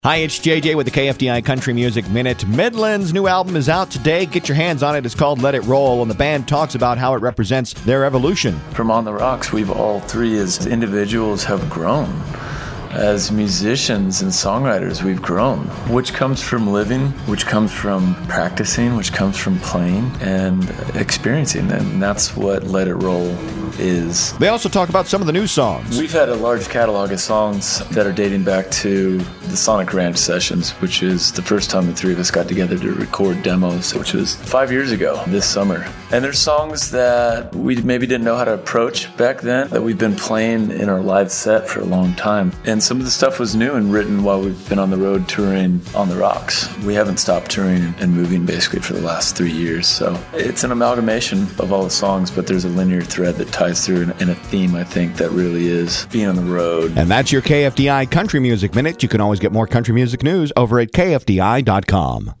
Hi, it's JJ with the KFDI Country Music Minute. Midland's new album is out today. Get your hands on it. It's called Let It Roll, and the band talks about how it represents their evolution. From On the Rocks, we've all three as individuals have grown. As musicians and songwriters, we've grown, which comes from living, which comes from practicing, which comes from playing and experiencing. And that's what Let It Roll is. They also talk about some of the new songs. We've had a large catalog of songs that are dating back to the Sonic Ranch sessions, which is the first time the three of us got together to record demos, which was 5 years ago this summer. And there's songs that we maybe didn't know how to approach back then that we've been playing in our live set for a long time. And some of the stuff was new and written while we've been on the road touring On the Rocks. We haven't stopped touring and moving basically for the last 3 years. So it's an amalgamation of all the songs, but there's a linear thread that ties through in a theme, I think, that really is being on the road. And that's your KFDI Country Music Minute. You can always get more country music news over at KFDI.com.